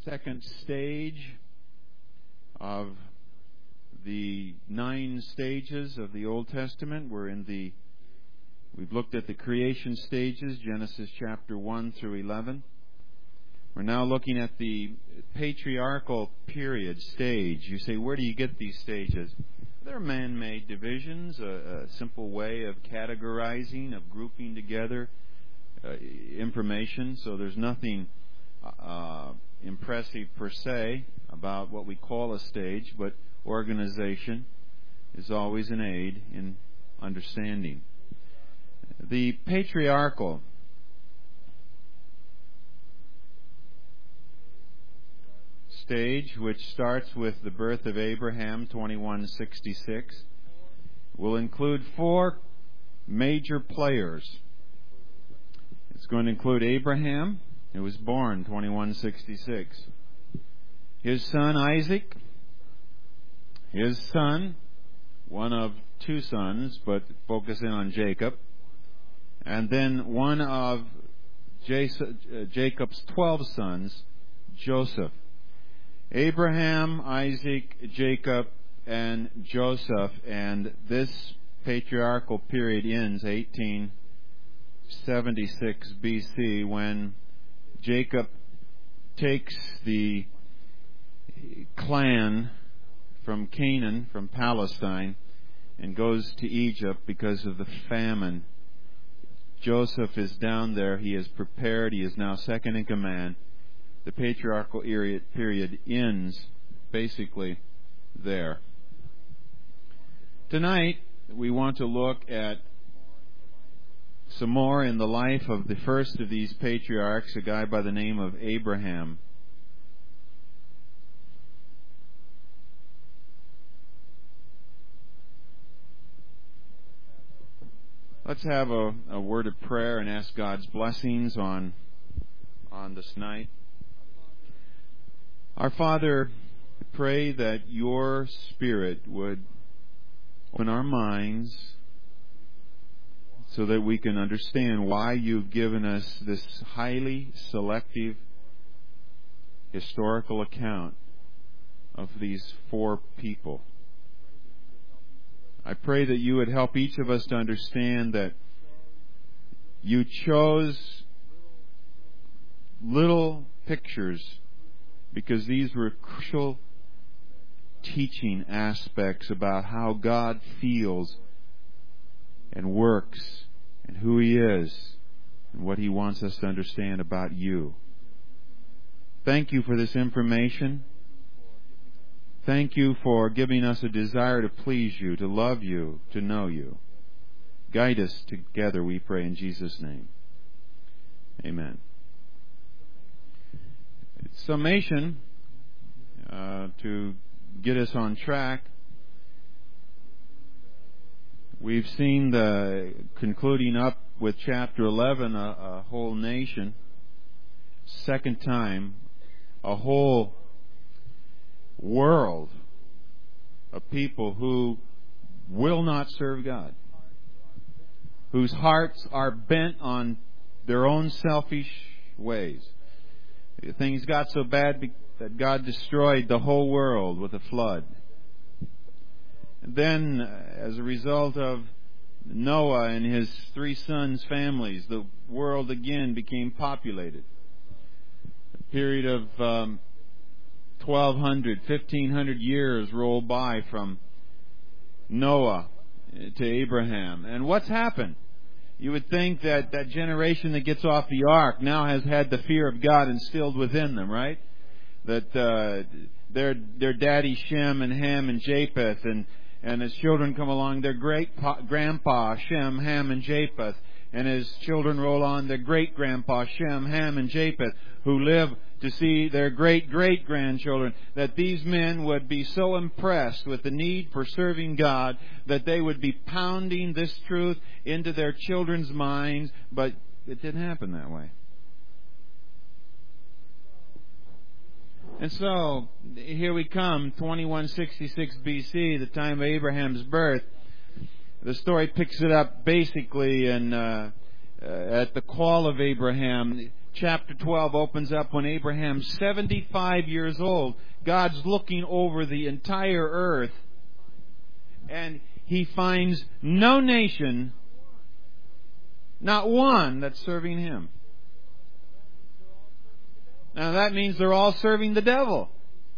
second stage of the 9 stages of the Old Testament. We've looked at the creation stages, Genesis chapter 1 through 11. We're now looking at the patriarchal period stage. You say, where do you get these stages? They're man-made divisions, a simple way of categorizing, of grouping together information. So there's nothing impressive per se about what we call a stage, but organization is always an aid in understanding. The patriarchal stage, which starts with the birth of Abraham, 2166, will include 4 major players. It's going to include Abraham, who was born 2166, his son Isaac, his son, one of 2 sons, but focusing on Jacob, and then one of Jacob's 12 sons, Joseph. Abraham, Isaac, Jacob, and Joseph, and this patriarchal period ends 1876 BC when Jacob takes the clan from Canaan, from Palestine, and goes to Egypt because of the famine. Joseph is down there. He is prepared. He is now second in command. The patriarchal period ends basically there. Tonight, we want to look at some more in the life of the first of these patriarchs, a guy by the name of Abraham. Let's have a word of prayer and ask God's blessings on this night. Our Father, we pray that your Spirit would open our minds so that we can understand why you've given us this highly selective historical account of these 4 people. I pray that you would help each of us to understand that you chose little pictures because these were crucial teaching aspects about how God feels and works and who He is and what He wants us to understand about you. Thank you for this information. Thank you for giving us a desire to please you, to love you, to know you. Guide us together, we pray in Jesus' name. Amen. Summation to get us on track. We've seen the concluding up with chapter 11, a whole nation. Second time, a whole world of people who will not serve God, whose hearts are bent on their own selfish ways. Things got so bad that God destroyed the whole world with a flood. And then, as a result of Noah and his 3 sons' families, the world again became populated. A period of 1,500 years rolled by from Noah to Abraham. And what's happened? You would think that that generation that gets off the ark now has had the fear of God instilled within them, right? That their daddy Shem and Ham and Japheth, and as children come along, their great-grandpa Shem, Ham, and Japheth, and as children roll on, their great-grandpa Shem, Ham, and Japheth, who live to see their great-great-grandchildren, that these men would be so impressed with the need for serving God that they would be pounding this truth into their children's minds, but it didn't happen that way. And so, here we come, 2166 BC, the time of Abraham's birth. The story picks it up basically at the call of Abraham. chapter 12 opens up when Abraham's 75 years old. God's looking over the entire earth, and He finds no nation, not one, that's serving Him. Now that means they're all serving the devil.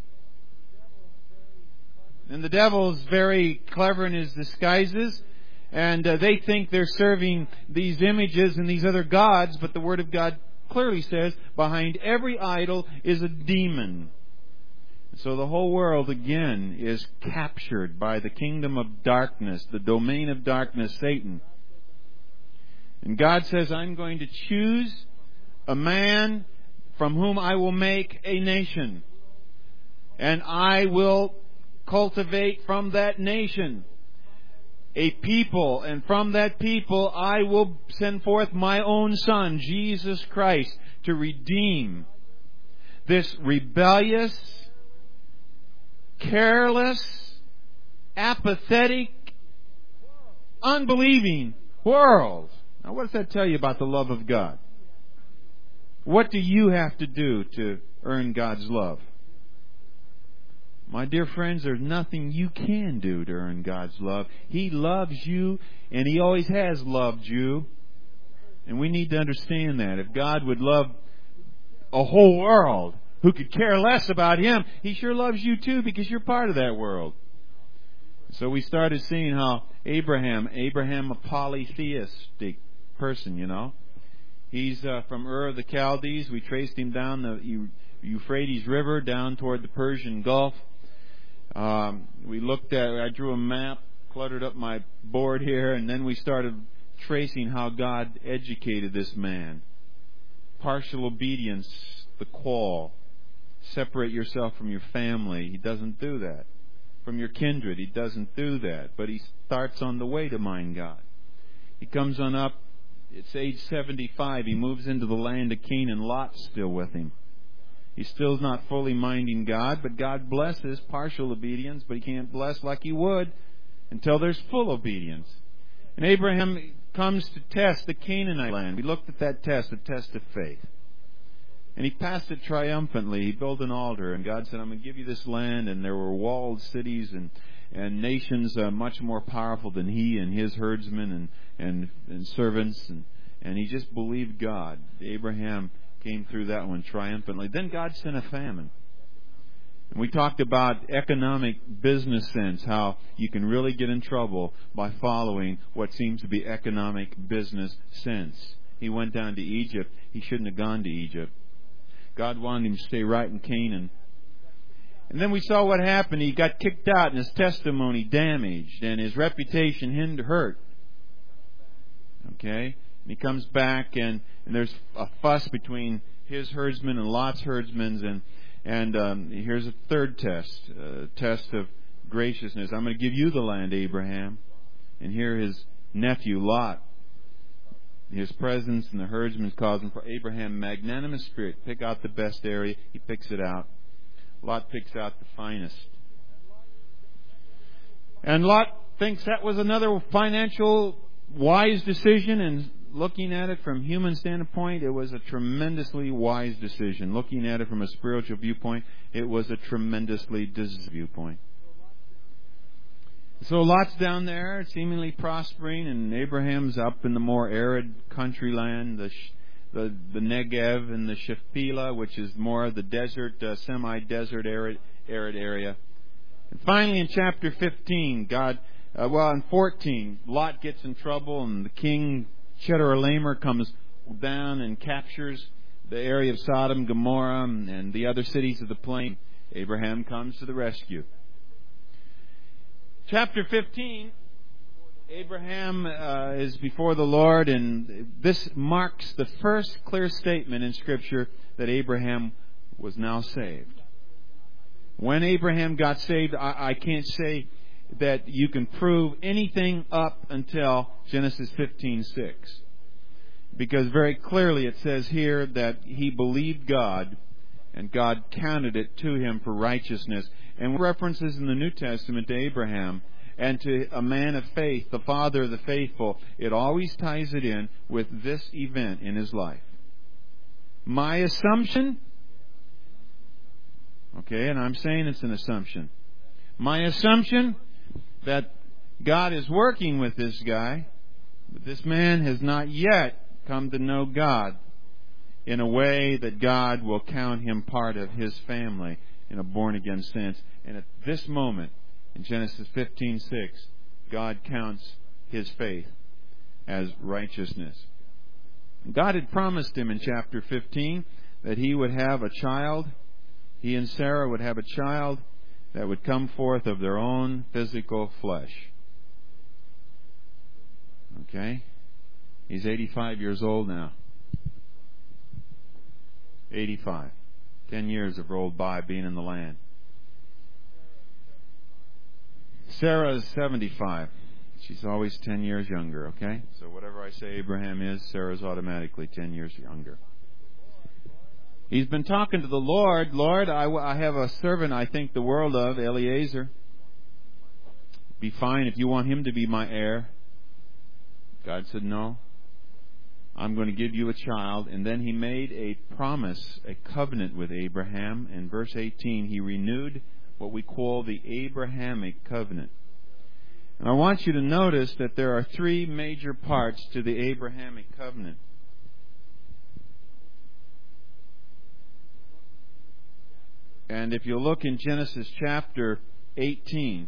And the devil is very clever in his disguises. And they think they're serving these images and these other gods. But the Word of God clearly says behind every idol is a demon. So the whole world again is captured by the kingdom of darkness, the domain of darkness, Satan. And God says, I'm going to choose a man from whom I will make a nation. And I will cultivate from that nation a people, and from that people I will send forth my own Son, Jesus Christ, to redeem this rebellious, careless, apathetic, unbelieving world. Now, what does that tell you about the love of God? What do you have to do to earn God's love? My dear friends, there's nothing you can do to earn God's love. He loves you, and He always has loved you. And we need to understand that. If God would love a whole world who could care less about Him, He sure loves you too, because you're part of that world. So we started seeing how Abraham, a polytheistic person, you know. He's from Ur of the Chaldees. We traced him down the Euphrates River, down toward the Persian Gulf. I drew a map, cluttered up my board here, and then we started tracing how God educated this man. Partial obedience, the call. Separate yourself from your family. He doesn't do that. From your kindred, he doesn't do that. But he starts on the way to mind God. He comes on up, it's age 75, he moves into the land of Canaan. Lot's still with him. He's still not fully minding God, but God blesses partial obedience, but He can't bless like He would until there's full obedience. And Abraham comes to test the Canaanite land. We looked at that test, a test of faith. And he passed it triumphantly. He built an altar, and God said, I'm going to give you this land. And there were walled cities and nations much more powerful than he and his herdsmen and servants. And he just believed God. Abraham came through that one triumphantly. Then God sent a famine. And we talked about economic business sense, how you can really get in trouble by following what seems to be economic business sense. He went down to Egypt. He shouldn't have gone to Egypt. God wanted him to stay right in Canaan. And then we saw what happened. He got kicked out and his testimony damaged and his reputation hurt. Okay? And he comes back and there's a fuss between his herdsmen and Lot's herdsmen. And here's a third test, a test of graciousness. I'm going to give you the land, Abraham. And here his nephew, Lot, his presence and the herdsmen cause him, for Abraham, magnanimous spirit, pick out the best area. He picks it out. Lot picks out the finest. And Lot thinks that was another financial wise decision, and looking at it from human standpoint, it was a tremendously wise decision. Looking at it from a spiritual viewpoint, it was a tremendously diseased viewpoint. So Lot's down there, seemingly prospering, and Abraham's up in the more arid country land, the Negev and the Shephelah, which is more of the desert, semi-desert, arid area. And finally, in chapter 15, in 14, Lot gets in trouble, and the king Chedorlaomer comes down and captures the area of Sodom, Gomorrah, and the other cities of the plain. Abraham comes to the rescue. Chapter 15, Abraham is before the Lord, and this marks the first clear statement in Scripture that Abraham was now saved. When Abraham got saved, I can't say that you can prove anything up until Genesis 15:6. Because very clearly it says here that he believed God, and God counted it to him for righteousness. And references in the New Testament to Abraham and to a man of faith, the father of the faithful, it always ties it in with this event in his life. My assumption, okay, and I'm saying it's an assumption. My assumption that God is working with this guy, but this man has not yet come to know God in a way that God will count him part of his family in a born-again sense. And at this moment, in Genesis 15:6, God counts his faith as righteousness. God had promised him in chapter 15 that he would have a child. He and Sarah would have a child that would come forth of their own physical flesh. Okay? He's 85 years old now. 85. 10 years have rolled by being in the land. Sarah is 75. She's always 10 years younger, okay? So whatever I say Abraham is, Sarah's automatically 10 years younger. He's been talking to the Lord. Lord, I have a servant I think the world of, Eliezer. Be fine if you want him to be my heir. God said, no. I'm going to give you a child. And then he made a promise, a covenant with Abraham. In verse 18, he renewed what we call the Abrahamic covenant. And I want you to notice that there are three major parts to the Abrahamic covenant. And if you look in Genesis chapter 18,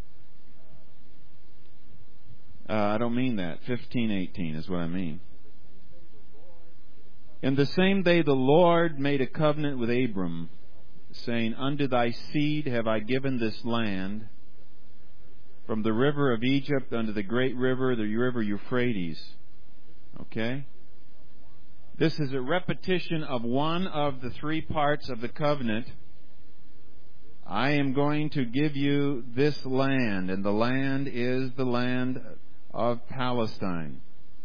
I don't mean that. 15:18 is what I mean. In the same day the Lord made a covenant with Abram, saying, unto thy seed have I given this land, from the river of Egypt unto the great river, the river Euphrates. Okay? This is a repetition of one of the three parts of the covenant. I am going to give you this land, and the land is the land of Palestine,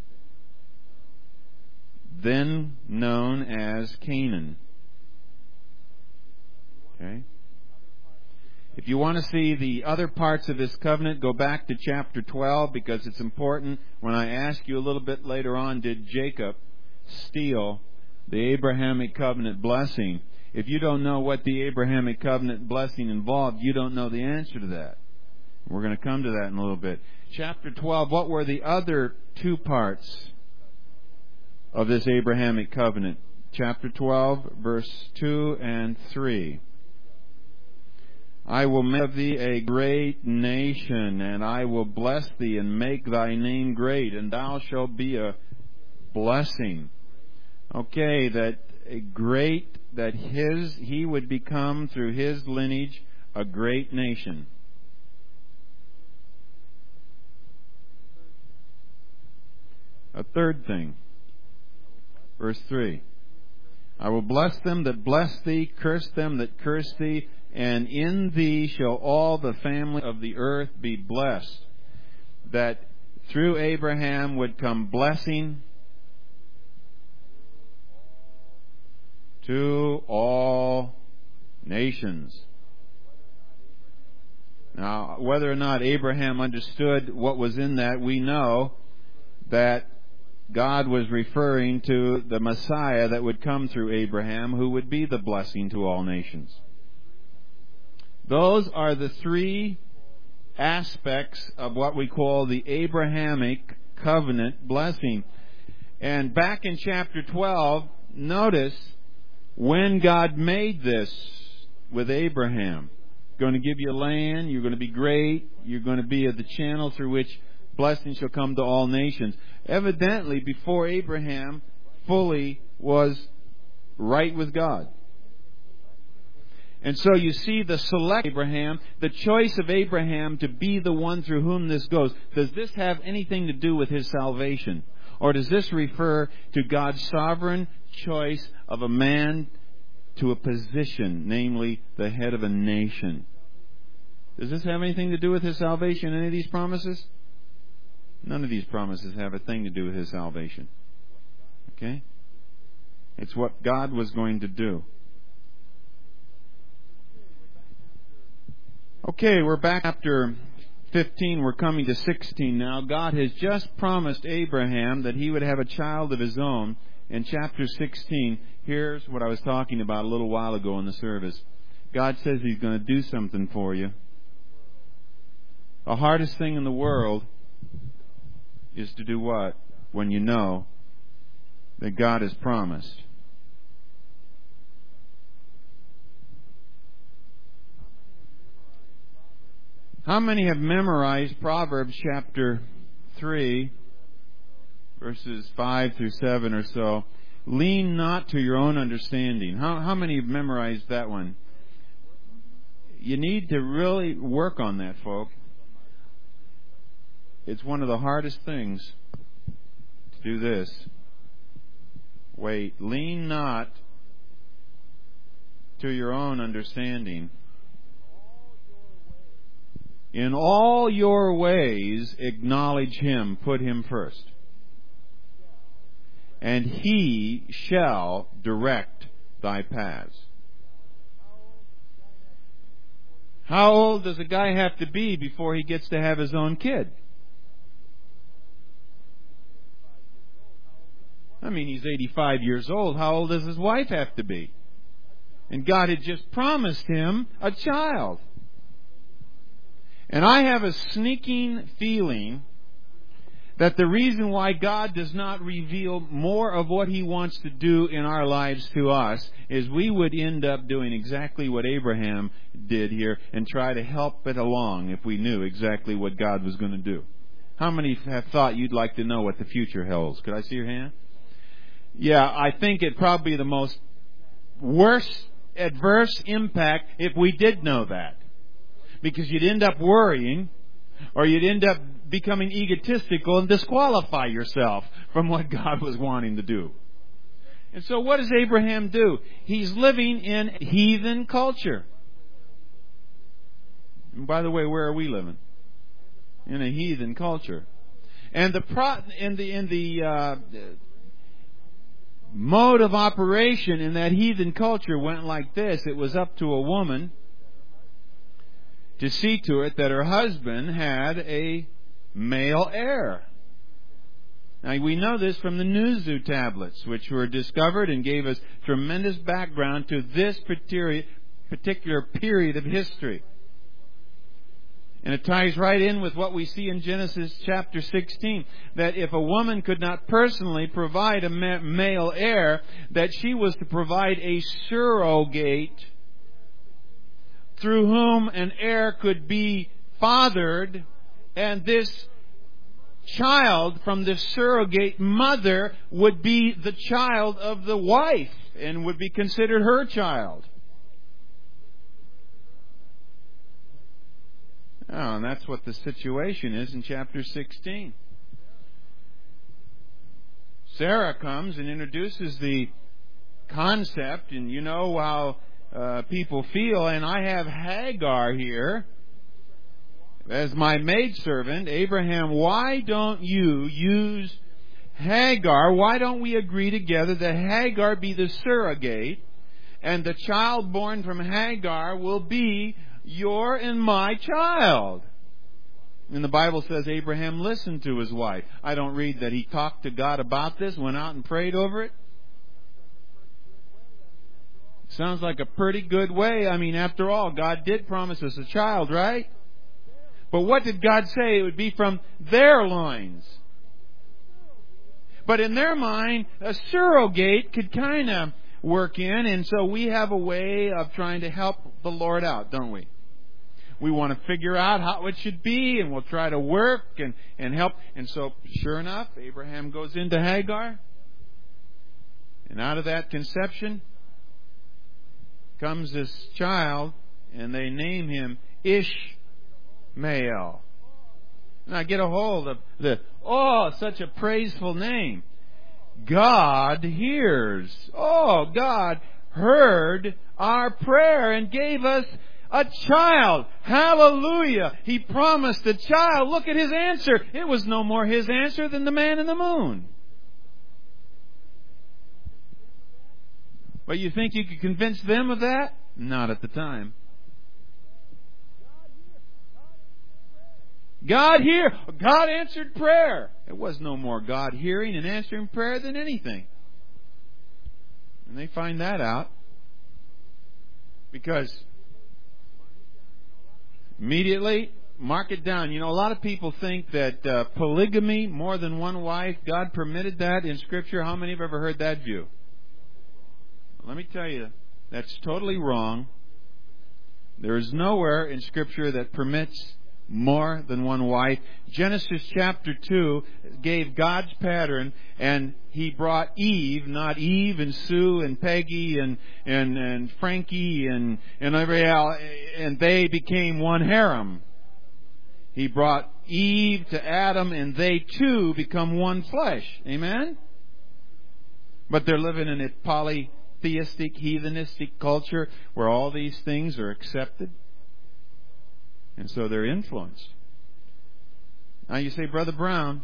then known as Canaan. Okay? If you want to see the other parts of this covenant, go back to chapter 12, because it's important. When I ask you a little bit later on, did Jacob steal the Abrahamic covenant blessing? If you don't know what the Abrahamic covenant blessing involved, you don't know the answer to that. We're going to come to that in a little bit. Chapter 12, what were the other two parts of this Abrahamic covenant? Chapter 12, verse 2 and 3. I will make of thee a great nation, and I will bless thee and make thy name great, and thou shalt be a blessing. Okay, that he would become through his lineage a great nation. A third thing, verse 3. I will bless them that bless thee, curse them that curse thee, and in thee shall all the family of the earth be blessed. That through Abraham would come blessing to all nations. Now, whether or not Abraham understood what was in that, we know that God was referring to the Messiah that would come through Abraham, who would be the blessing to all nations. Those are the three aspects of what we call the Abrahamic covenant blessing. And back in chapter 12, notice when God made this with Abraham. Going to give you land, you're going to be great, you're going to be the channel through which blessing shall come to all nations. Evidently, before Abraham fully was right with God. And so you see the select Abraham, the choice of Abraham to be the one through whom this goes. Does this have anything to do with his salvation? Or does this refer to God's sovereign choice of a man to a position, namely the head of a nation? Does this have anything to do with his salvation, any of these promises? None of these promises have a thing to do with his salvation. Okay? It's what God was going to do. Okay, we're back after 15. We're coming to 16 now. God has just promised Abraham that he would have a child of his own. In chapter 16, Here's what I was talking about a little while ago in the service. God says He's going to do something for you. The hardest thing in the world is to do what? When you know that God has promised. How many have memorized Proverbs chapter 3, verses 5 through 7 or so? Lean not to your own understanding. How many have memorized that one? You need to really work on that, folk. It's one of the hardest things to do this. Wait, lean not to your own understanding. In all your ways, acknowledge Him, put Him first. And He shall direct thy paths. How old does a guy have to be before he gets to have his own kid? I mean, he's 85 years old. How old does his wife have to be? And God had just promised him a child. And I have a sneaking feeling that the reason why God does not reveal more of what He wants to do in our lives to us is we would end up doing exactly what Abraham did here and try to help it along if we knew exactly what God was going to do. How many have thought you'd like to know what the future holds? Could I see your hand? Yeah, I think it'd probably be the most worst adverse impact if we did know that. Because you'd end up worrying, or you'd end up becoming egotistical and disqualify yourself from what God was wanting to do. And so what does Abraham do? He's living in heathen culture. And by the way, where are we living? In a heathen culture. And the mode of operation in that heathen culture went like this. It was up to a woman to see to it that her husband had a male heir. Now, we know this from the Nuzu tablets, which were discovered and gave us tremendous background to this particular period of history. And it ties right in with what we see in Genesis chapter 16, that if a woman could not personally provide a male heir, that she was to provide a surrogate through whom an heir could be fathered, and this child from the surrogate mother would be the child of the wife and would be considered her child. Oh, and that's what the situation is in chapter 16. Sarah comes and introduces the concept, and you know how people feel, and I have Hagar here as my maidservant. Abraham, why don't you use Hagar? Why don't we agree together that Hagar be the surrogate, and the child born from Hagar will be your and my child? And the Bible says Abraham listened to his wife. I don't read that he talked to God about this, went out and prayed over it. Sounds like a pretty good way. I mean, after all, God did promise us a child, right? But what did God say? It would be from their loins. But in their mind, a surrogate could kind of work in, and so we have a way of trying to help the Lord out, don't we? We want to figure out how it should be, and we'll try to work and help. And so, sure enough, Abraham goes into Hagar, and out of that conception comes this child, and they name him Ishmael. Now get a hold of such a praiseful name. God hears. Oh, God heard our prayer and gave us a child. Hallelujah. He promised a child. Look at his answer. It was no more his answer than the man in the moon. But you think you could convince them of that? Not at the time. God hear. God answered prayer. It was no more God hearing and answering prayer than anything. And they find that out because immediately, mark it down. You know, a lot of people think that polygamy, more than one wife, God permitted that in Scripture. How many have ever heard that view? Let me tell you, that's totally wrong. There is nowhere in Scripture that permits more than one wife. Genesis chapter 2 gave God's pattern, and He brought Eve, not Eve and Sue and Peggy and Frankie and they became one harem. He brought Eve to Adam, and they too become one flesh. Amen? But they're living in a polytheistic, heathenistic culture where all these things are accepted. And so they're influenced. Now you say, Brother Brown,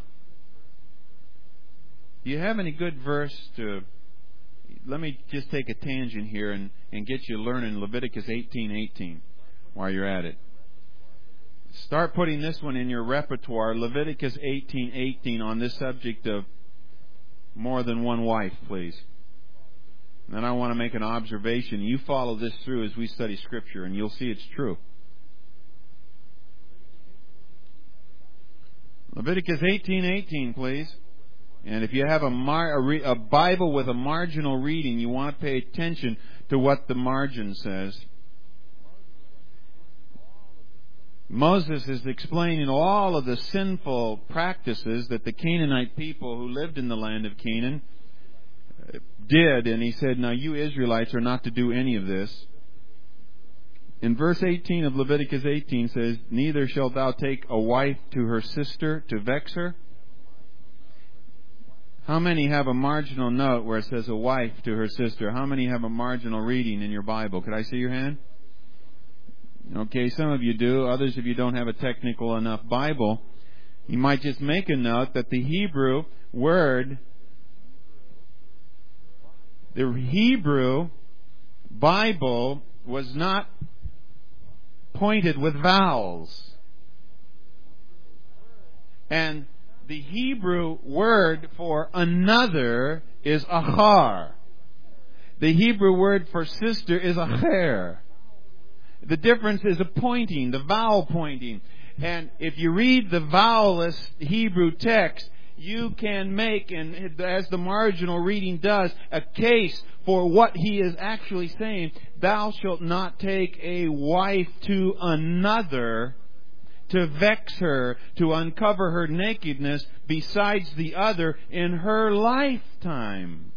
do you have any good verse to... Let me just take a tangent here and get you learning Leviticus 18:18 while you're at it. Start putting this one in your repertoire, Leviticus 18:18, on this subject of more than one wife, please. And then I want to make an observation. You follow this through as we study Scripture, and you'll see it's true. Leviticus 18:18, please. And if you have a Bible with a marginal reading, you want to pay attention to what the margin says. Moses is explaining all of the sinful practices that the Canaanite people who lived in the land of Canaan did. And he said, now you Israelites are not to do any of this. In verse 18 of Leviticus 18 says, neither shalt thou take a wife to her sister to vex her. How many have a marginal note where it says a wife to her sister? How many have a marginal reading in your Bible? Could I see your hand? Okay, some of you do. Others of you don't have a technical enough Bible. You might just make a note that the Hebrew Bible was not pointed with vowels. And the Hebrew word for another is achar. The Hebrew word for sister is acher. The difference is a pointing, the vowel pointing. And if you read the vowelless Hebrew text, you can make, and as the marginal reading does, a case for what he is actually saying. Thou shalt not take a wife to another to vex her, to uncover her nakedness besides the other in her lifetime.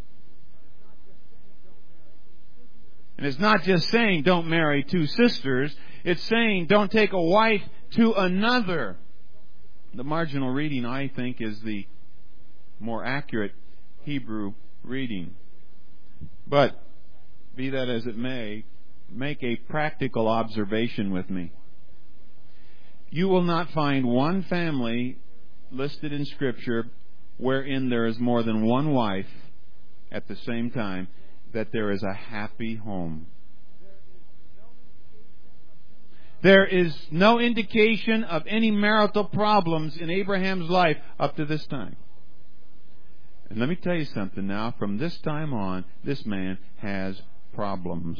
And it's not just saying don't marry two sisters. It's saying don't take a wife to another. The marginal reading, I think, is the more accurate Hebrew reading. But, be that as it may, make a practical observation with me. You will not find one family listed in Scripture wherein there is more than one wife at the same time, that there is a happy home. There is no indication of any marital problems in Abraham's life up to this time. And let me tell you something now. From this time on, this man has problems.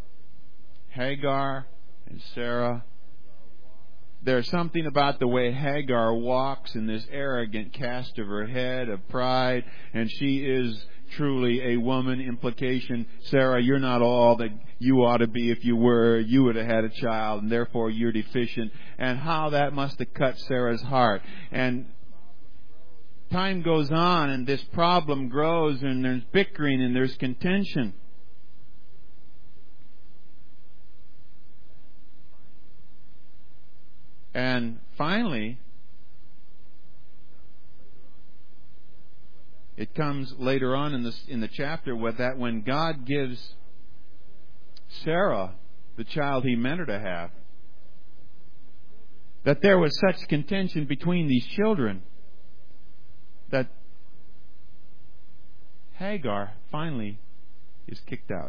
Hagar and Sarah. There's something about the way Hagar walks in this arrogant cast of her head of pride, and she is truly a woman. Implication, Sarah, you're not all that you ought to be. If you were, you would have had a child, and therefore you're deficient. And how that must have cut Sarah's heart. And time goes on, and this problem grows, and there's bickering, and there's contention. And finally, it comes later on in the chapter with that when God gives Sarah the child He meant her to have, that there was such contention between these children that Hagar finally is kicked out.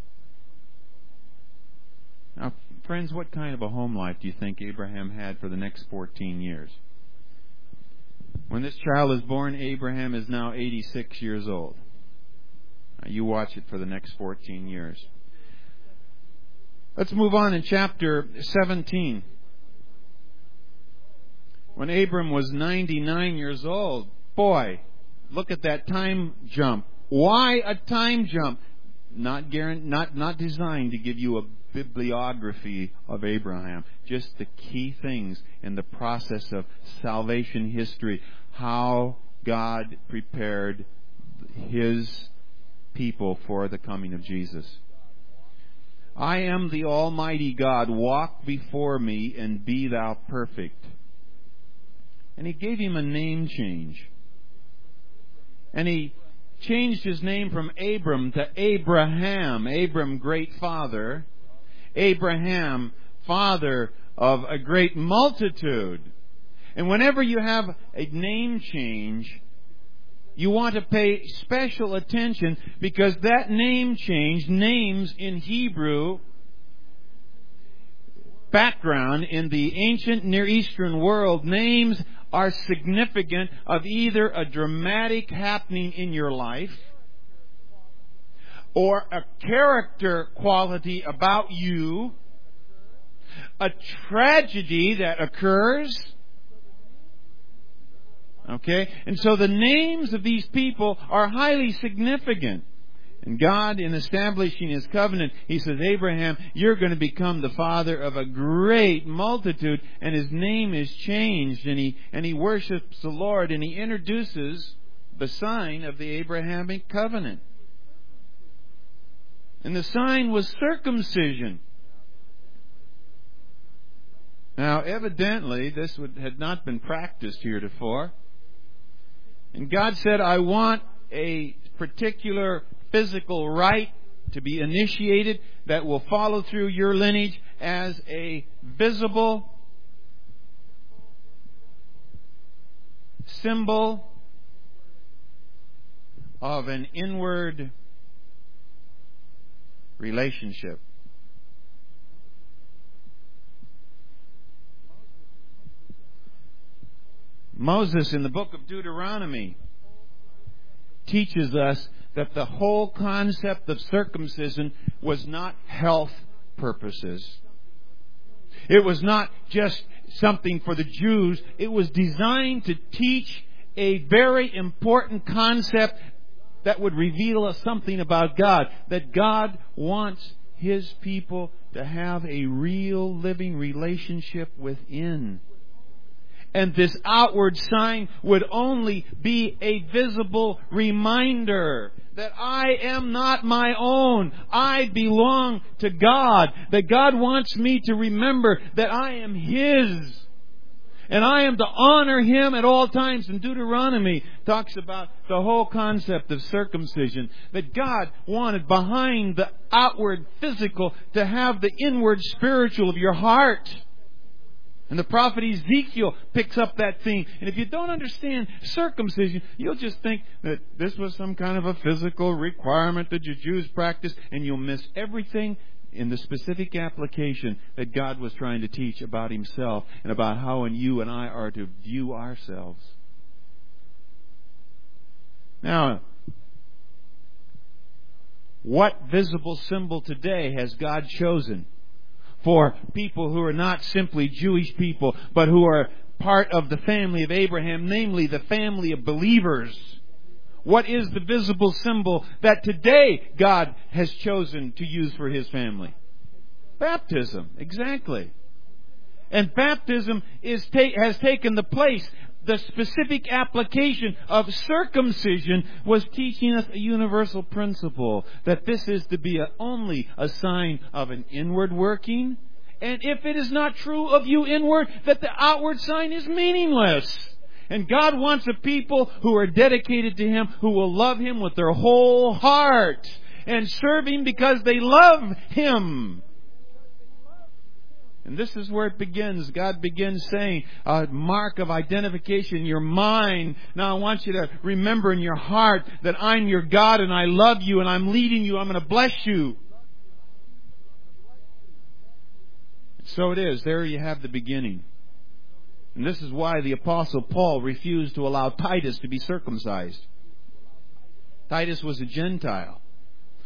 Now, friends, what kind of a home life do you think Abraham had for the next 14 years? When this child is born, Abraham is now 86 years old. You watch it for the next 14 years. Let's move on in chapter 17. When Abram was 99 years old, boy, look at that time jump. Why a time jump? Not designed to give you a bibliography of Abraham. Just the key things in the process of salvation history. How God prepared His people for the coming of Jesus. I am the Almighty God. Walk before me and be thou perfect. And He gave him a name change. And He changed his name from Abram to Abraham. Abram, great father. Abraham, father of a great multitude. And whenever you have a name change, you want to pay special attention, because that name change, names in Hebrew background in the ancient Near Eastern world, names are significant of either a dramatic happening in your life or a character quality about you, a tragedy that occurs. Okay? And so the names of these people are highly significant. And God, in establishing His covenant, He says, Abraham, you're going to become the father of a great multitude. And his name is changed. And he worships the Lord. And he introduces the sign of the Abrahamic covenant. And the sign was circumcision. Now, evidently, this had not been practiced heretofore. And God said, I want a particular physical rite to be initiated that will follow through your lineage as a visible symbol of an inward relationship. Moses, in the book of Deuteronomy, teaches us that the whole concept of circumcision was not health purposes. It was not just something for the Jews. It was designed to teach a very important concept that would reveal us something about God. That God wants His people to have a real living relationship within. And this outward sign would only be a visible reminder that I am not my own. I belong to God. That God wants me to remember that I am His. And I am to honor Him at all times. And Deuteronomy talks about the whole concept of circumcision. That God wanted behind the outward physical to have the inward spiritual of your heart. And the prophet Ezekiel picks up that theme. And if you don't understand circumcision, you'll just think that this was some kind of a physical requirement that the Jews practiced, and you'll miss everything in the specific application that God was trying to teach about Himself and about how you and I are to view ourselves. Now, what visible symbol today has God chosen for people who are not simply Jewish people, but who are part of the family of Abraham, namely the family of believers? What is the visible symbol that today God has chosen to use for His family? Baptism, exactly. And baptism has taken the place. The specific application of circumcision was teaching us a universal principle, that this is to be only a sign of an inward working. And if it is not true of you inward, that the outward sign is meaningless. And God wants a people who are dedicated to Him, who will love Him with their whole heart and serve Him because they love Him. And this is where it begins. God begins saying, a mark of identification, you're mine. Now I want you to remember in your heart that I'm your God and I love you and I'm leading you. I'm going to bless you. So it is. There you have the beginning. And this is why the Apostle Paul refused to allow Titus to be circumcised. Titus was a Gentile.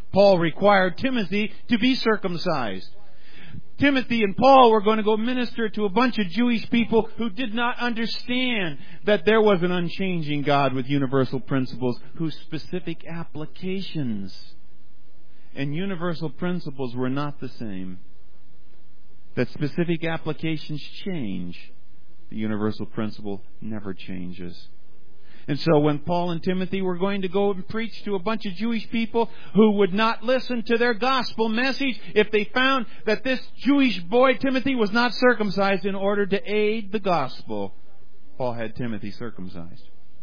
Paul required Timothy to be circumcised. Timothy and Paul were going to go minister to a bunch of Jewish people who did not understand that there was an unchanging God with universal principles whose specific applications and universal principles were not the same. That specific applications change. The universal principle never changes. And so when Paul and Timothy were going to go and preach to a bunch of Jewish people who would not listen to their gospel message if they found that this Jewish boy Timothy was not circumcised, in order to aid the gospel, Paul had Timothy circumcised.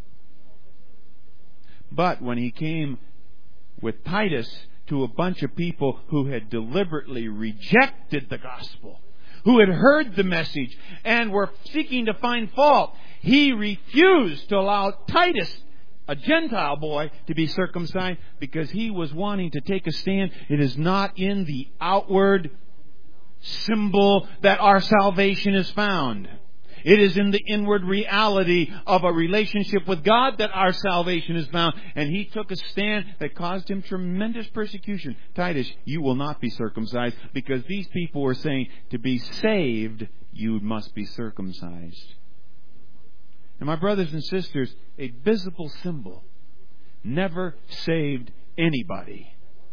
But when he came with Titus to a bunch of people who had deliberately rejected the gospel, who had heard the message and were seeking to find fault, he refused to allow Titus, a Gentile boy, to be circumcised because he was wanting to take a stand. It is not in the outward symbol that our salvation is found. It is in the inward reality of a relationship with God that our salvation is found. And he took a stand that caused him tremendous persecution. Titus, you will not be circumcised, because these people were saying, to be saved, you must be circumcised. And my brothers and sisters, a visible symbol never saved anybody.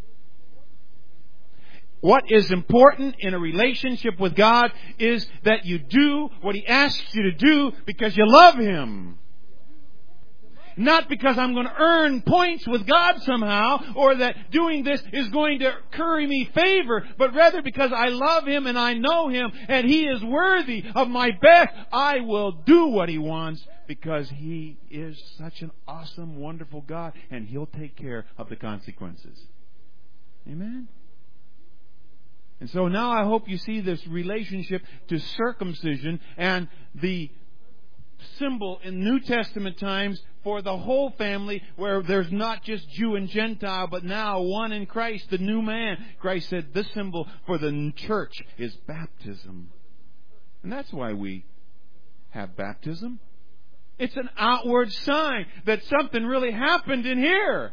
What is important in a relationship with God is that you do what He asks you to do because you love Him. Not because I'm going to earn points with God somehow, or that doing this is going to curry me favor, but rather because I love Him and I know Him and He is worthy of my best. I will do what He wants because He is such an awesome, wonderful God, and He'll take care of the consequences. Amen? And so now I hope you see this relationship to circumcision and the symbol in New Testament times for the whole family, where there's not just Jew and Gentile, but now one in Christ, the new man. Christ said this symbol for the church is baptism. And that's why we have baptism. It's an outward sign that something really happened in here.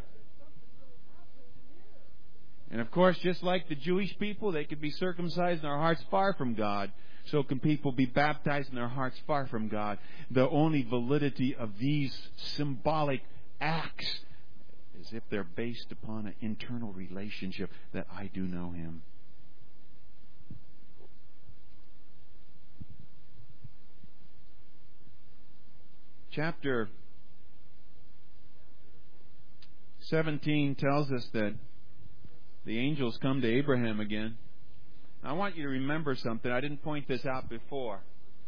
And of course, just like the Jewish people, they could be circumcised in their hearts far from God. So can people be baptized in their hearts far from God. The only validity of these symbolic acts is if they're based upon an internal relationship that I do know Him. Chapter 17 tells us that the angels come to Abraham again. I want you to remember something. I didn't point this out before.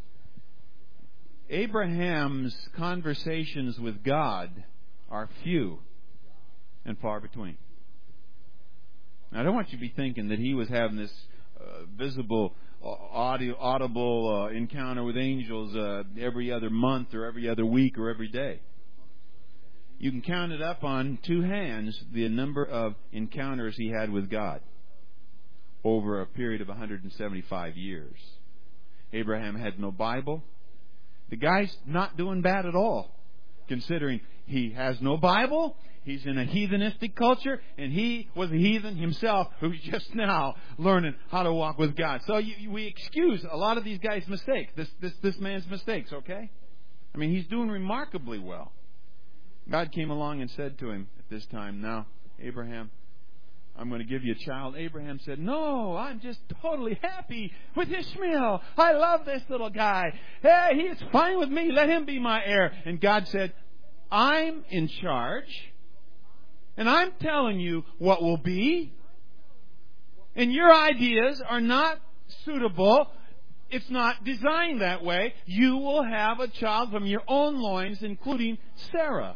Abraham's conversations with God are few and far between. Now, I don't want you to be thinking that he was having this visible, audible encounter with angels every other month or every other week or every day. You can count it up on two hands, the number of encounters he had with God over a period of 175 years. Abraham had no Bible. The guy's not doing bad at all, considering he has no Bible, he's in a heathenistic culture, and he was a heathen himself who's just now learning how to walk with God. So we excuse a lot of these guys' mistakes, this man's mistakes, okay? I mean, he's doing remarkably well. God came along and said to him at this time, now, Abraham, I'm going to give you a child. Abraham said, no, I'm just totally happy with Ishmael. I love this little guy. Hey, he's fine with me. Let him be my heir. And God said, I'm in charge, and I'm telling you what will be, and your ideas are not suitable. It's not designed that way. You will have a child from your own loins, including Sarah.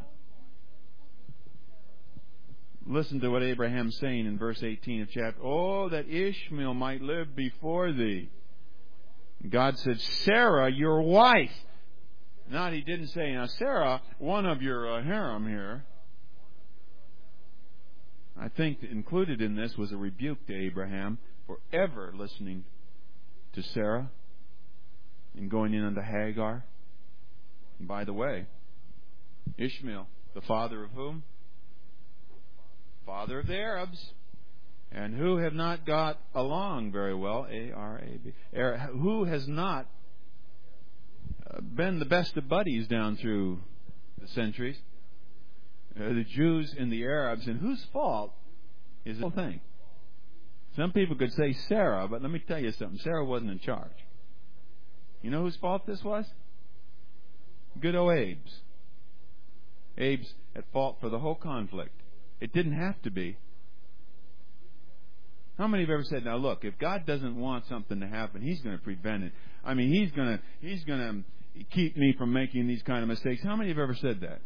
Listen to what Abraham's saying in verse 18 of chapter. Oh, that Ishmael might live before thee. God said, Sarah, your wife. Now, he didn't say, now, Sarah, one of your harem here. I think included in this was a rebuke to Abraham for ever listening to Sarah and going in unto Hagar. And by the way, Ishmael, the father of whom? Father of the Arabs. and who have not got along very well, A-R-A-B, who has not been the best of buddies down through the centuries, the Jews and the Arabs, and whose fault is the whole thing? Some people could say Sarah, but let me tell you something. Sarah wasn't in charge. You know whose fault this was? Good old Abe's. Abe's at fault for the whole conflict. It didn't have to be. How many have ever said, now look, if God doesn't want something to happen, He's going to prevent it. I mean, He's going to keep me from making these kind of mistakes. How many have ever said that?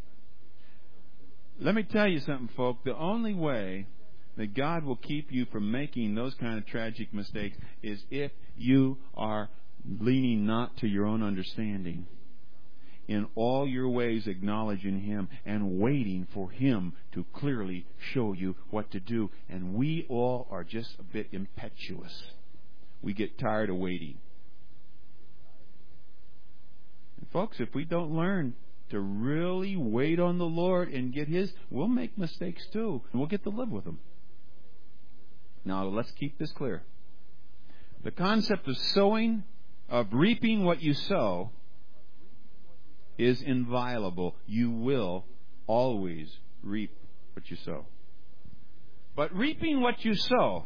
Let me tell you something, folk. The only way that God will keep you from making those kind of tragic mistakes is if you are leaning not to your own understanding. In all your ways acknowledging Him and waiting for Him to clearly show you what to do. And we all are just a bit impetuous. We get tired of waiting. And folks, if we don't learn to really wait on the Lord and get His, we'll make mistakes too. And we'll get to live with them. Now, let's keep this clear. The concept of sowing, of reaping what you sow, is inviolable. You will always reap what you sow. But reaping what you sow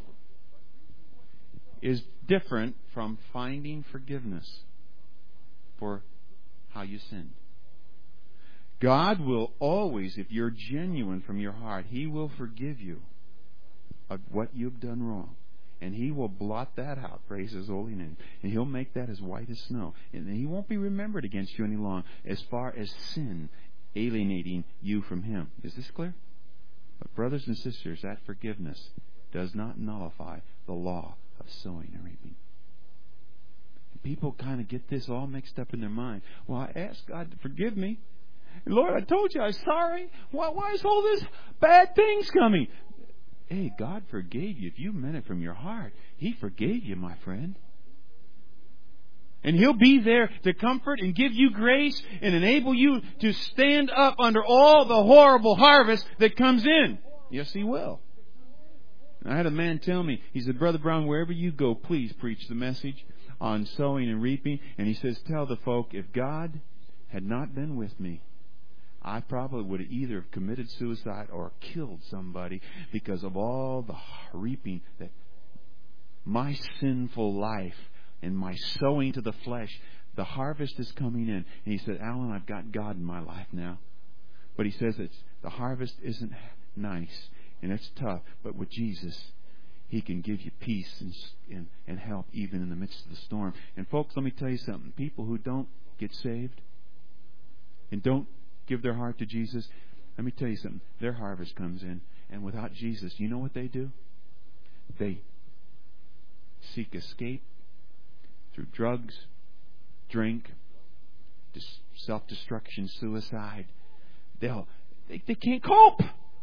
is different from finding forgiveness for how you sinned. God will always, if you're genuine from your heart, He will forgive you of what you've done wrong. And He will blot that out, praise His holy name. And He'll make that as white as snow. And He won't be remembered against you any longer as far as sin alienating you from Him. Is this clear? But brothers and sisters, that forgiveness does not nullify the law of sowing and reaping. People kind of get this all mixed up in their mind. Well, I asked God to forgive me. And Lord, I told you I was sorry. Why is all this bad things coming? Hey, God forgave you. If you meant it from your heart, He forgave you, my friend. And He'll be there to comfort and give you grace and enable you to stand up under all the horrible harvest that comes in. Yes, He will. And I had a man tell me, he said, Brother Brown, wherever you go, please preach the message on sowing and reaping. And he says, tell the folk, if God had not been with me, I probably would have either committed suicide or killed somebody because of all the reaping that my sinful life and my sowing to the flesh, the harvest is coming in. And he said, Alan, I've got God in my life now. But he says the harvest isn't nice and it's tough. But with Jesus, He can give you peace and help even in the midst of the storm. And folks, let me tell you something. People who don't get saved and don't give their heart to Jesus, let me tell you something. Their harvest comes in. And without Jesus, you know what they do? They seek escape through drugs, drink, self-destruction, suicide. They can't cope.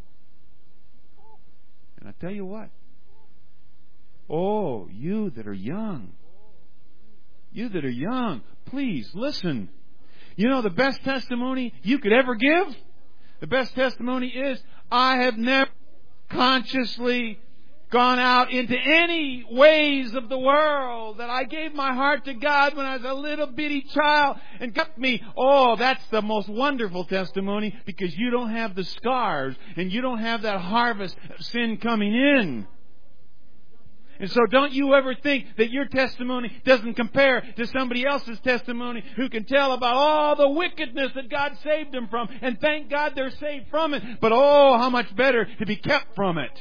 And I tell you what. Oh, you that are young. You that are young, please listen. You know the best testimony you could ever give? The best testimony is, I have never consciously gone out into any ways of the world, that I gave my heart to God when I was a little bitty child and got me. Oh, that's the most wonderful testimony, because you don't have the scars and you don't have that harvest of sin coming in. And so don't you ever think that your testimony doesn't compare to somebody else's testimony who can tell about all the wickedness that God saved them from. And thank God they're saved from it. But oh, how much better to be kept from it.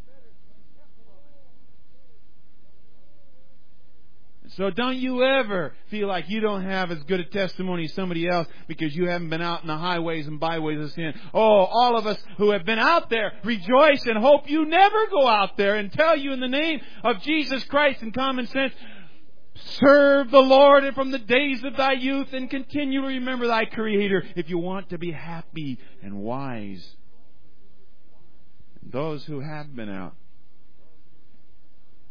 So don't you ever feel like you don't have as good a testimony as somebody else because you haven't been out in the highways and byways of sin. Oh, all of us who have been out there rejoice and hope you never go out there, and tell you in the name of Jesus Christ in common sense, serve the Lord and from the days of thy youth, and continually remember thy Creator if you want to be happy and wise. Those who have been out,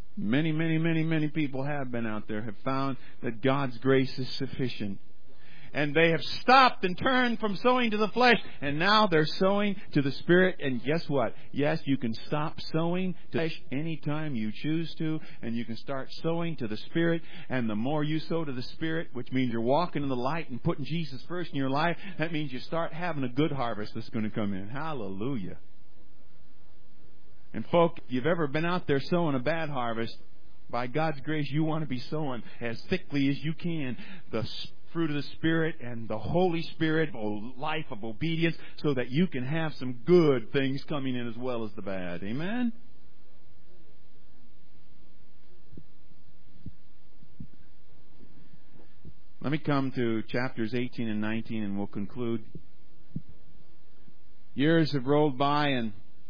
many people have been out there, have found that God's grace is sufficient. And they have stopped and turned from sowing to the flesh. And now they're sowing to the Spirit. And guess what? Yes, you can stop sowing to the flesh anytime you choose to. And you can start sowing to the Spirit. And the more you sow to the Spirit, which means you're walking in the light and putting Jesus first in your life, that means you start having a good harvest that's going to come in. Hallelujah. And folk, if you've ever been out there sowing a bad harvest, by God's grace, you want to be sowing as thickly as you can the fruit of the Spirit and the Holy Spirit, life of obedience, so that you can have some good things coming in as well as the bad. Amen? Let me come to chapters 18 and 19 and we'll conclude. Years have rolled by and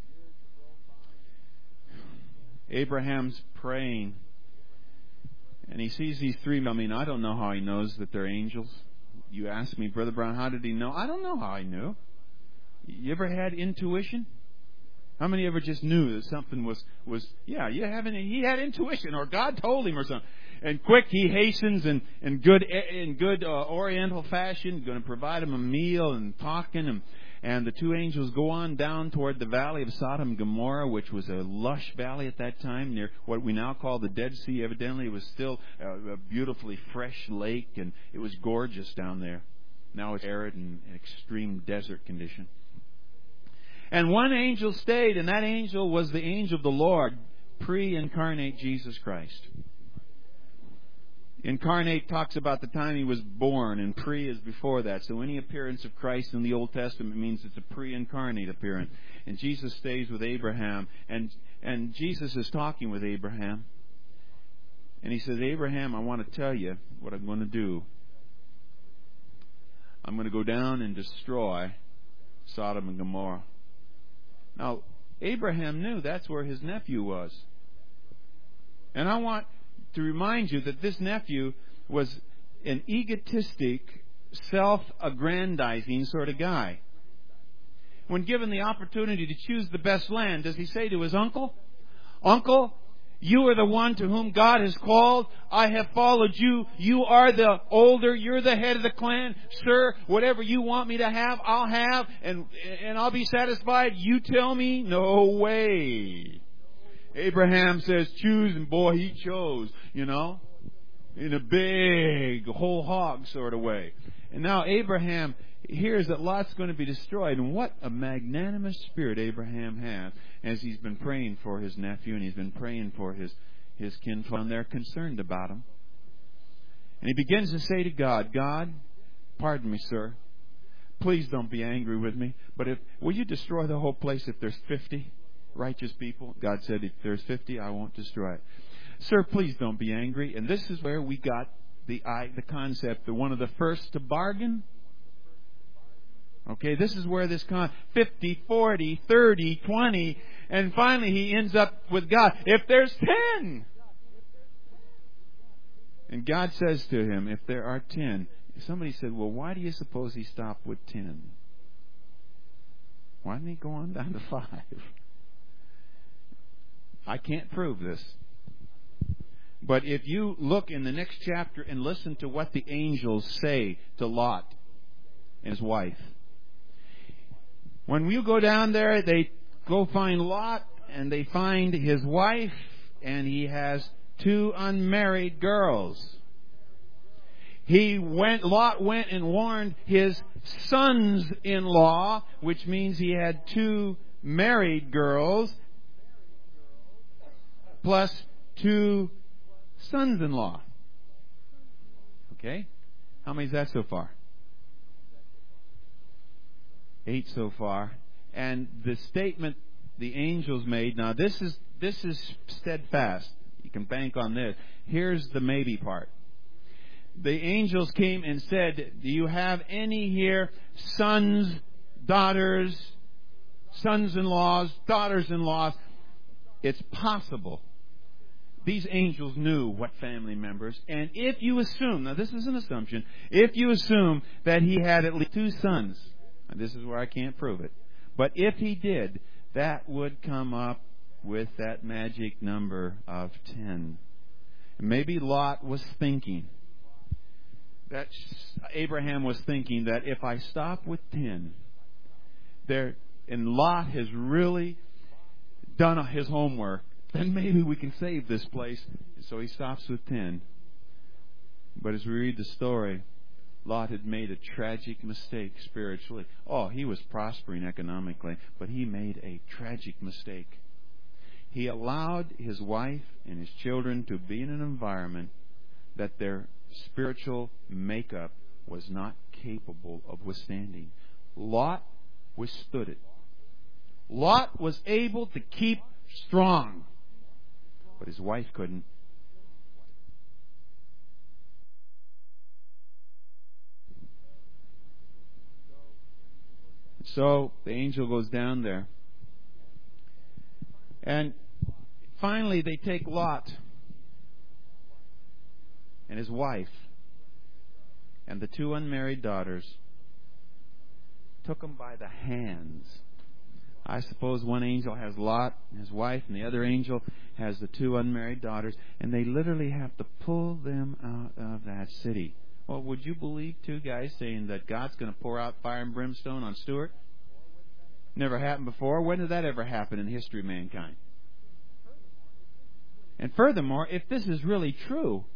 Abraham's praying. And he sees these three. I mean, I don't know how he knows that they're angels. You ask me, Brother Brown, how did he know? I don't know how he knew. You ever had intuition? How many ever just knew that something was he had intuition, or God told him or something. And quick, he hastens in good Oriental fashion, going to provide him a meal and talking. And the two angels go on down toward the valley of Sodom and Gomorrah, which was a lush valley at that time near what we now call the Dead Sea. Evidently, it was still a beautifully fresh lake, and it was gorgeous down there. Now it's arid and extreme desert condition. And one angel stayed, and that angel was the angel of the Lord, pre-incarnate Jesus Christ. Incarnate talks about the time he was born, and pre is before that. So any appearance of Christ in the Old Testament means it's a pre-incarnate appearance. And Jesus stays with Abraham, and Jesus is talking with Abraham. And he says, Abraham, I want to tell you what I'm going to do. I'm going to go down and destroy Sodom and Gomorrah. Now, Abraham knew that's where his nephew was. And I want to remind you that this nephew was an egotistic, self-aggrandizing sort of guy. When given the opportunity to choose the best land, does he say to his uncle, Uncle, you are the one to whom God has called. I have followed you. You are the older. You're the head of the clan. Sir, whatever you want me to have, I'll have, and I'll be satisfied. You tell me? No way. Abraham says, choose, and boy, he chose, in a big, whole hog sort of way. And now Abraham hears that Lot's going to be destroyed. And what a magnanimous spirit Abraham has as he's been praying for his nephew and he's been praying for his kinfolk. And they're concerned about him. And he begins to say to God, God, pardon me, sir. Please don't be angry with me. But will you destroy the whole place if there's 50 righteous people? God said, if there's 50, I won't destroy it. Sir, please don't be angry. And this is where we got the concept, one of the first to bargain. Okay, this is where this 50, 40, 30, 20, and finally he ends up with God. If there's 10. And God says to him, if there are 10. Somebody said, well, why do you suppose he stopped with 10? Why didn't he go on down to 5? I can't prove this. But if you look in the next chapter and listen to what the angels say to Lot and his wife. When you go down there, they go find Lot and they find his wife, and he has 2 unmarried girls. Lot went and warned his sons-in-law, which means he had 2 married girls, plus 2 sons-in-law. Okay? How many is that so far? 8 so far. And the statement the angels made, now this is steadfast. You can bank on this. Here's the maybe part. The angels came and said, do you have any here sons, daughters, sons-in-laws, daughters-in-laws? It's possible. These angels knew what family members. And if you assume, now this is an assumption, if you assume that he had at least 2 sons, and this is where I can't prove it, but if he did, that would come up with that magic number of 10. Maybe Lot was thinking, that Abraham was thinking that if I stop with 10, and Lot has really done his homework, then maybe we can save this place. So he stops with 10. But as we read the story, Lot had made a tragic mistake spiritually. Oh, he was prospering economically, but he made a tragic mistake. He allowed his wife and his children to be in an environment that their spiritual makeup was not capable of withstanding. Lot withstood it. Lot was able to keep strong, but his wife couldn't. So the angel goes down there. And finally they take Lot and his wife and the 2 unmarried daughters, took them by the hands. I suppose one angel has Lot and his wife, and the other angel has the 2 unmarried daughters, and they literally have to pull them out of that city. Well, would you believe 2 guys saying that God's going to pour out fire and brimstone on Stuart? Never happened before. When did that ever happen in the history of mankind? And furthermore, if this is really true,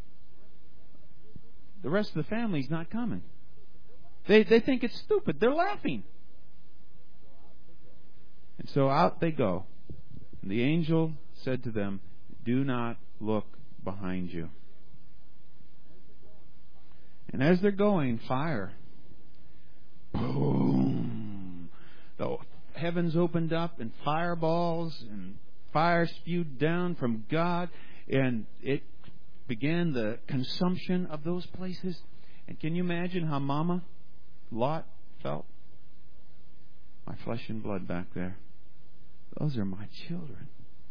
the rest of the family's not coming. They think it's stupid. They're laughing. And so out they go. And the angel said to them, "Do not look behind you." And as they're going, fire. Boom. The heavens opened up and fireballs and fire spewed down from God. And it began the consumption of those places. And can you imagine how Mama Lot felt? My flesh and blood back there. Those are my children.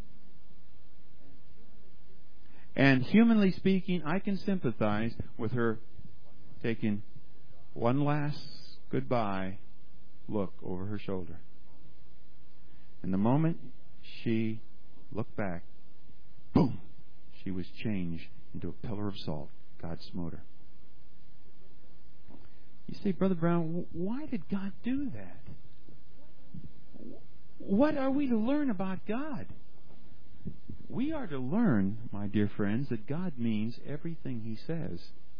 And humanly speaking, I can sympathize with her taking one last goodbye look over her shoulder. And the moment she looked back, boom, she was changed into a pillar of salt. God smote her. You say, Brother Brown, why did God do that? What are we to learn about God? We are to learn, my dear friends, that God means everything He says.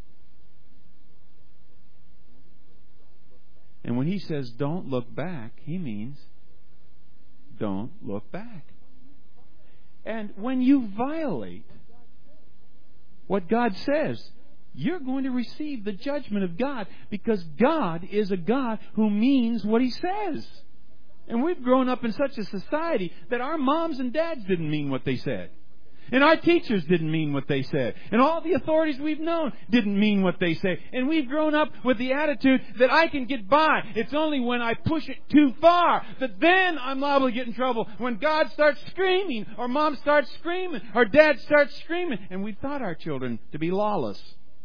And when He says don't look back, He means don't look back. And when you violate what God says, you're going to receive the judgment of God, because God is a God who means what He says. And we've grown up in such a society that our moms and dads didn't mean what they said. And our teachers didn't mean what they said. And all the authorities we've known didn't mean what they say. And we've grown up with the attitude that I can get by. It's only when I push it too far that then I'm liable to get in trouble. When God starts screaming, or Mom starts screaming, or Dad starts screaming. And we taught our children to be lawless.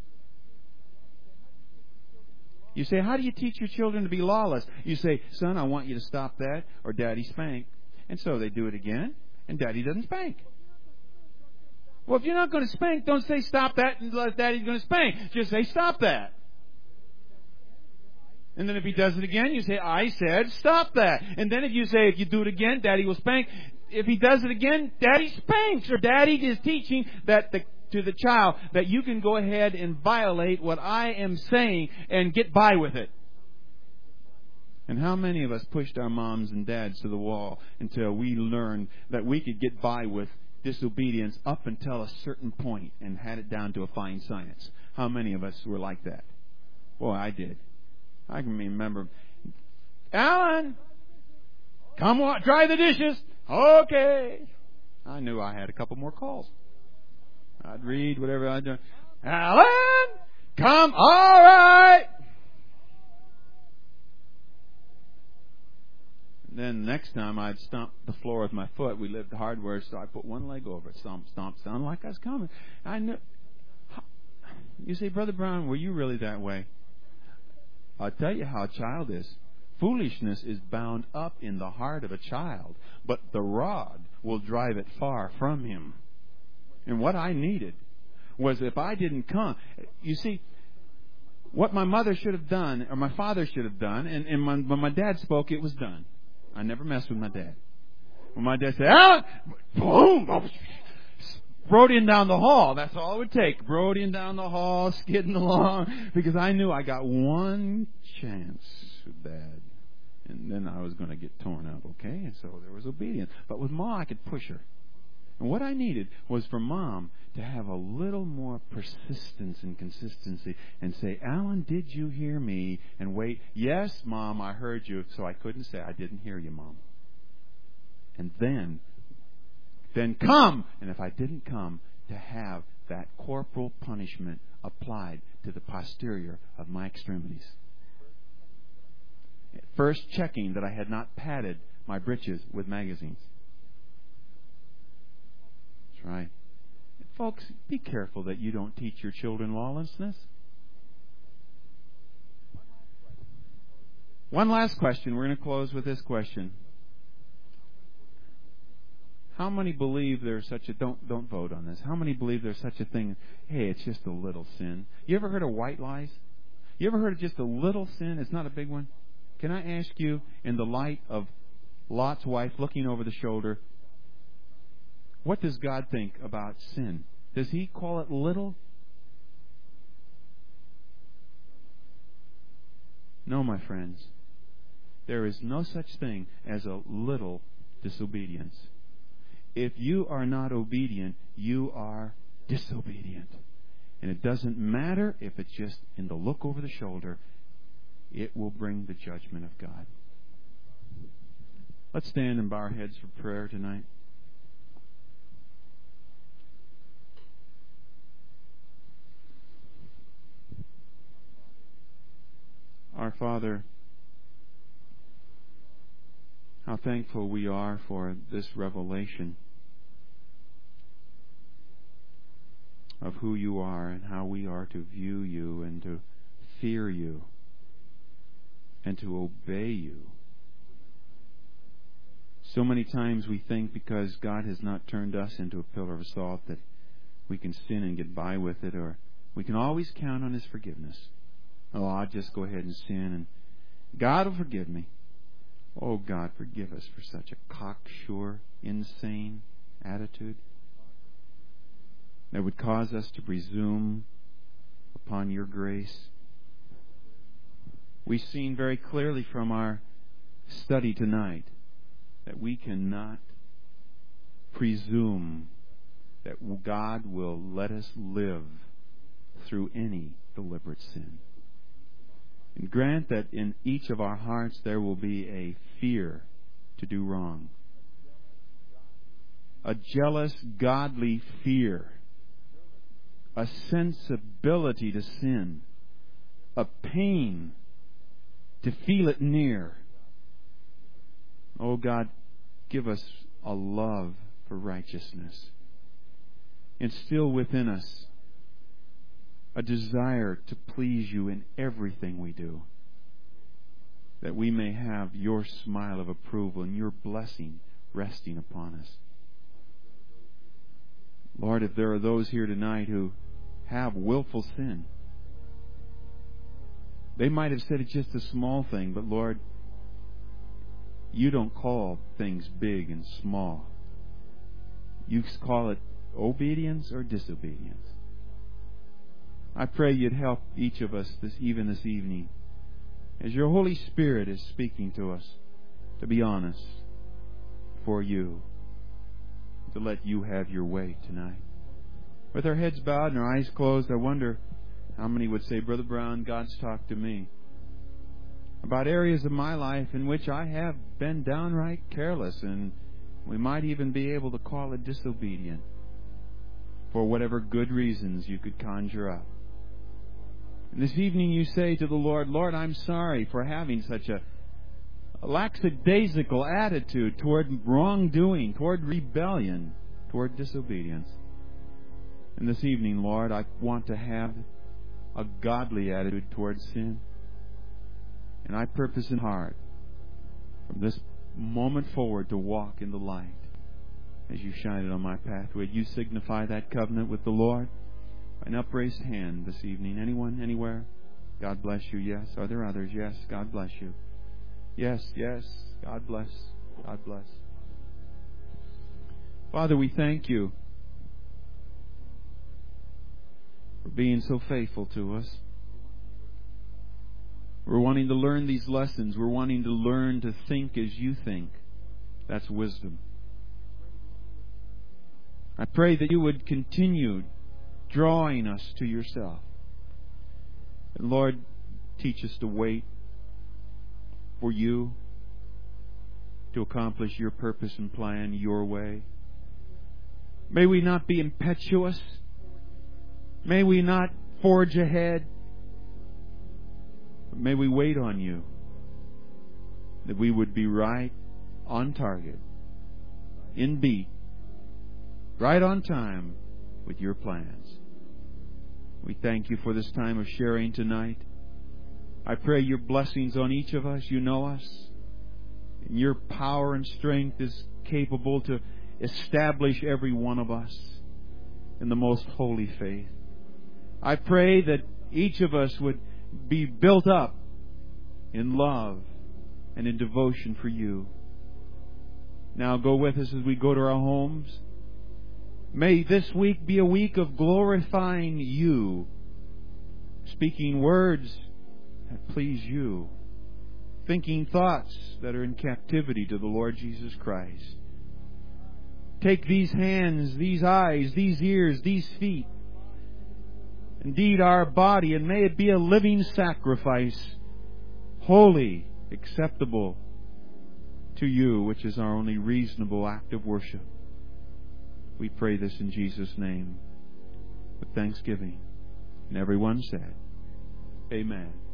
You say, how do you teach your children to be lawless? You say, son, I want you to stop that, or Daddy spank. And so they do it again, and Daddy doesn't spank. Well, if you're not going to spank, don't say stop that unless Daddy's going to spank. Just say stop that. And then if he does it again, you say, I said stop that. And then if you say, if you do it again, Daddy will spank. If he does it again, Daddy spanks. Or Daddy is teaching that to the child that you can go ahead and violate what I am saying and get by with it. And how many of us pushed our moms and dads to the wall until we learned that we could get by with disobedience up until a certain point and had it down to a fine science? How many of us were like that? Boy, I did. I can remember, Alan, come on, dry the dishes. Okay. I knew I had a couple more calls. I'd read whatever I'd do. Alan, come, all right. Then next time I'd stomp the floor with my foot. We lived hardware, so I put one leg over it. Stomp, stomp, sound like I was coming. I knew. You say, Brother Brown, were you really that way? I'll tell you how a child is. Foolishness is bound up in the heart of a child, but the rod will drive it far from him. And what I needed was, if I didn't come, you see, what my mother should have done, or my father should have done, and when my dad spoke, it was done. I never messed with my dad. When my dad said, Alan, boom, Brodian down the hall. That's all it would take. Brodian down the hall, skidding along, because I knew I got one chance with Dad. And then I was going to get torn up, okay? And so there was obedience. But with Mom, I could push her. And what I needed was for Mom to have a little more persistence and consistency and say, Alan, did you hear me? And wait, yes, Mom, I heard you. So I couldn't say, I didn't hear you, Mom. And then come. And if I didn't come, to have that corporal punishment applied to the posterior of my extremities. First checking that I had not padded my breeches with magazines. That's right. Folks, be careful that you don't teach your children lawlessness. One last question. We're going to close with this question. How many believe there's such a... Don't vote on this. How many believe there's such a thing? Hey, it's just a little sin. You ever heard of white lies? You ever heard of just a little sin? It's not a big one. Can I ask you, in the light of Lot's wife looking over the shoulder, what does God think about sin? Does He call it little? No, my friends. There is no such thing as a little disobedience. If you are not obedient, you are disobedient. And it doesn't matter if it's just in the look over the shoulder. It will bring the judgment of God. Let's stand and bow our heads for prayer tonight. Our Father, how thankful we are for this revelation of who you are and how we are to view you and to fear you and to obey you. So many times we think because God has not turned us into a pillar of salt that we can sin and get by with it, or we can always count on His forgiveness. Oh, I'll just go ahead and sin and God will forgive me. Oh, God, forgive us for such a cocksure, insane attitude that would cause us to presume upon your grace. We've seen very clearly from our study tonight that we cannot presume that God will let us live through any deliberate sin. And grant that in each of our hearts there will be a fear to do wrong, a jealous, godly fear, a sensibility to sin, a pain to feel it near. Oh God, give us a love for righteousness. Instill within us a desire to please you in everything we do, that we may have your smile of approval and your blessing resting upon us. Lord, if there are those here tonight who have willful sin, they might have said it's just a small thing, but Lord, you don't call things big and small. You call it obedience or disobedience. I pray you'd help each of us this evening, as your Holy Spirit is speaking to us, to be honest for you, to let you have your way tonight. With our heads bowed and our eyes closed, I wonder how many would say, Brother Brown, God's talked to me about areas of my life in which I have been downright careless, and we might even be able to call it disobedient for whatever good reasons you could conjure up. And this evening you say to the Lord, Lord, I'm sorry for having such a lackadaisical attitude toward wrongdoing, toward rebellion, toward disobedience. And this evening, Lord, I want to have a godly attitude toward sin. And I purpose in heart from this moment forward to walk in the light as you shine it on my pathway. You signify that covenant with the Lord. An upraised hand this evening. Anyone, anywhere? God bless you. Yes. Are there others? Yes. God bless you. Yes, yes. God bless. God bless. Father, we thank you for being so faithful to us. We're wanting to learn these lessons. We're wanting to learn to think as you think. That's wisdom. I pray that you would continue drawing us to yourself. And Lord, teach us to wait for you to accomplish your purpose and plan your way. May we not be impetuous. May we not forge ahead. But may we wait on you, that we would be right on target, in beat, right on time with your plans. We thank you for this time of sharing tonight. I pray your blessings on each of us. You know us. And your power and strength is capable to establish every one of us in the most holy faith. I pray that each of us would be built up in love and in devotion for you. Now go with us as we go to our homes. May this week be a week of glorifying you, speaking words that please you, thinking thoughts that are in captivity to the Lord Jesus Christ. Take these hands, these eyes, these ears, these feet, indeed our body, and may it be a living sacrifice, holy, acceptable to you, which is our only reasonable act of worship. We pray this in Jesus' name with thanksgiving. And everyone said, Amen.